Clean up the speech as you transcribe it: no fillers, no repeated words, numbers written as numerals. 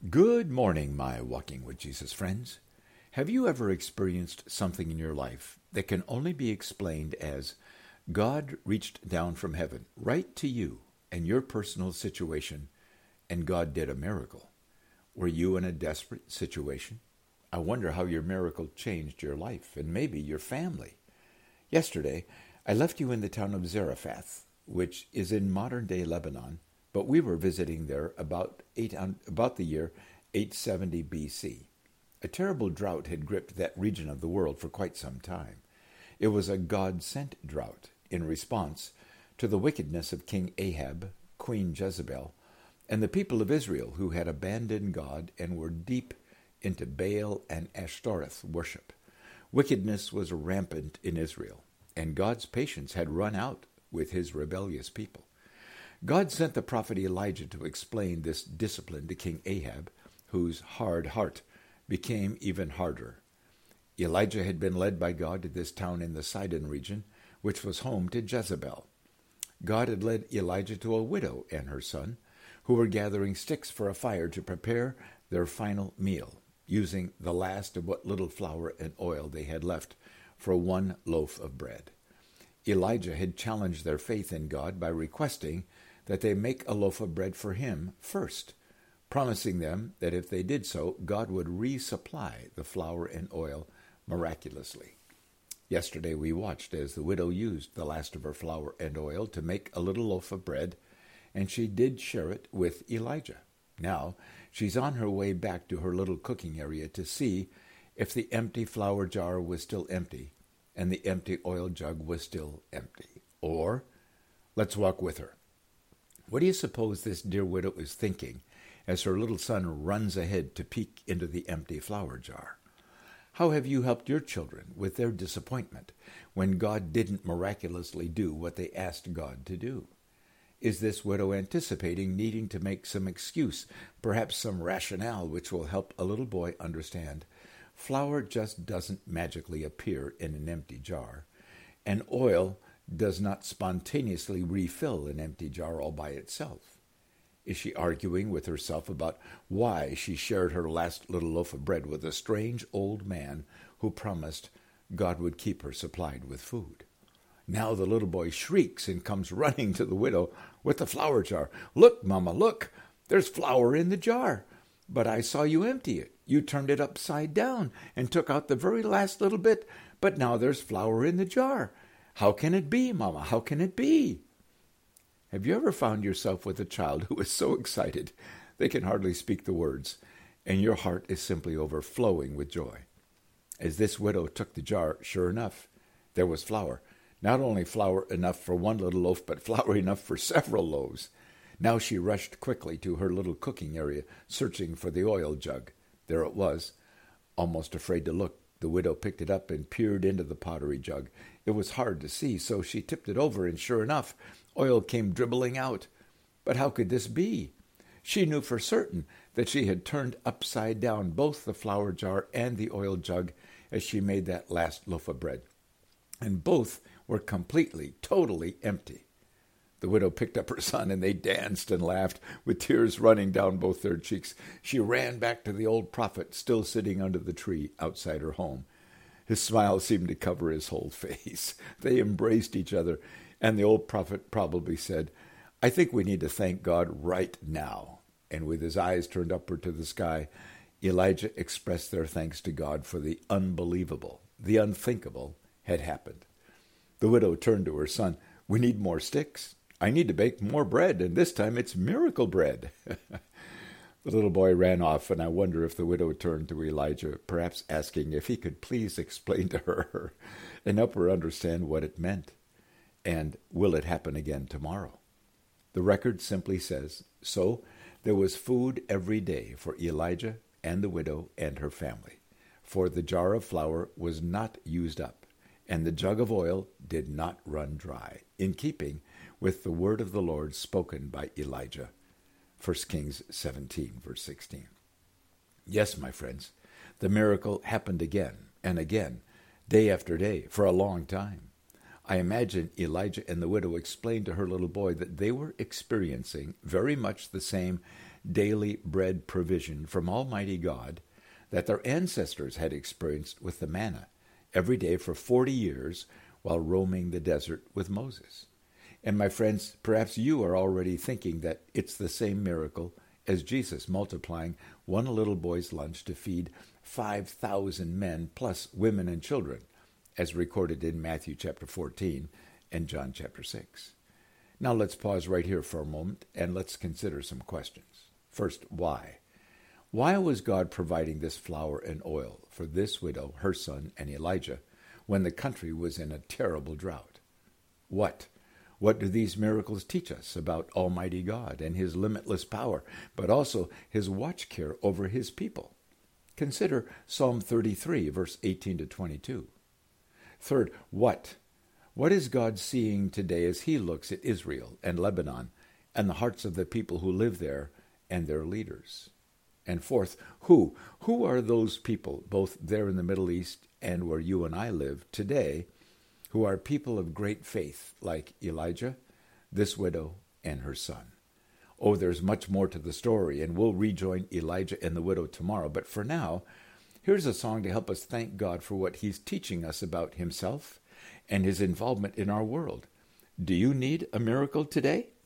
Good morning, my Walking with Jesus friends. Have you ever experienced something in your life that can only be explained as God reached down from heaven right to you and your personal situation, and God did a miracle? Were you in a desperate situation? I wonder how your miracle changed your life and maybe your family. Yesterday, I left you in the town of Zarephath, which is in modern-day Lebanon, but we were visiting there about the year 870 B.C. A terrible drought had gripped that region of the world for quite some time. It was a God-sent drought in response to the wickedness of King Ahab, Queen Jezebel, and the people of Israel who had abandoned God and were deep into Baal and Ashtoreth worship. Wickedness was rampant in Israel, and God's patience had run out with his rebellious people. God sent the prophet Elijah to explain this discipline to King Ahab, whose hard heart became even harder. Elijah had been led by God to this town in the Sidon region, which was home to Jezebel. God had led Elijah to a widow and her son, who were gathering sticks for a fire to prepare their final meal, using the last of what little flour and oil they had left for one loaf of bread. Elijah had challenged their faith in God by requesting that they make a loaf of bread for him first, promising them that if they did so, God would resupply the flour and oil miraculously. Yesterday we watched as the widow used the last of her flour and oil to make a little loaf of bread, and she did share it with Elijah. Now she's on her way back to her little cooking area to see if the empty flour jar was still empty and the empty oil jug was still empty. Or, let's walk with her. What do you suppose this dear widow is thinking as her little son runs ahead to peek into the empty flour jar? How have you helped your children with their disappointment when God didn't miraculously do what they asked God to do? Is this widow anticipating needing to make some excuse, perhaps some rationale which will help a little boy understand flour just doesn't magically appear in an empty jar, and oil does not spontaneously refill an empty jar all by itself? Is she arguing with herself about why she shared her last little loaf of bread with a strange old man who promised God would keep her supplied with food? Now the little boy shrieks and comes running to the widow with the flour jar. "Look, Mama, look! There's flour in the jar. But I saw you empty it. You turned it upside down and took out the very last little bit, but now there's flour in the jar. How can it be, Mama? How can it be?" Have you ever found yourself with a child who is so excited they can hardly speak the words, and your heart is simply overflowing with joy? As this widow took the jar, sure enough, there was flour. Not only flour enough for one little loaf, but flour enough for several loaves. Now she rushed quickly to her little cooking area, searching for the oil jug. There it was. Almost afraid to look, the widow picked it up and peered into the pottery jug. It was hard to see, so she tipped it over, and sure enough, oil came dribbling out. But how could this be? She knew for certain that she had turned upside down both the flour jar and the oil jug as she made that last loaf of bread, and both were completely, totally empty. The widow picked up her son, and they danced and laughed, with tears running down both their cheeks. She ran back to the old prophet, still sitting under the tree outside her home. His smile seemed to cover his whole face. They embraced each other, and the old prophet probably said, "I think we need to thank God right now." And with his eyes turned upward to the sky, Elijah expressed their thanks to God for the unbelievable, the unthinkable had happened. The widow turned to her son. "We need more sticks. I need to bake more bread, and this time it's miracle bread." The little boy ran off, and I wonder if the widow turned to Elijah, perhaps asking if he could please explain to her and help her understand what it meant. And will it happen again tomorrow? The record simply says, so there was food every day for Elijah and the widow and her family, for the jar of flour was not used up, and the jug of oil did not run dry, in keeping with the word of the Lord spoken by Elijah. 1 Kings 17, verse 16. Yes, my friends, the miracle happened again and again, day after day, for a long time. I imagine Elijah and the widow explained to her little boy that they were experiencing very much the same daily bread provision from Almighty God that their ancestors had experienced with the manna every day for 40 years while roaming the desert with Moses. And my friends, perhaps you are already thinking that it's the same miracle as Jesus multiplying one little boy's lunch to feed 5,000 men plus women and children, as recorded in Matthew chapter 14 and John chapter 6. Now let's pause right here for a moment and let's consider some questions. First, why? Why was God providing this flour and oil for this widow, her son, and Elijah when the country was in a terrible drought? What? What do these miracles teach us about Almighty God and his limitless power, but also his watch care over his people? Consider Psalm 33, verse 18 to 22. Third, what? What is God seeing today as he looks at Israel and Lebanon and the hearts of the people who live there and their leaders? And fourth, who? Who are those people, both there in the Middle East and where you and I live today, who are people of great faith, like Elijah, this widow, and her son? Oh, there's much more to the story, and we'll rejoin Elijah and the widow tomorrow. But for now, here's a song to help us thank God for what he's teaching us about himself and his involvement in our world. Do you need a miracle today?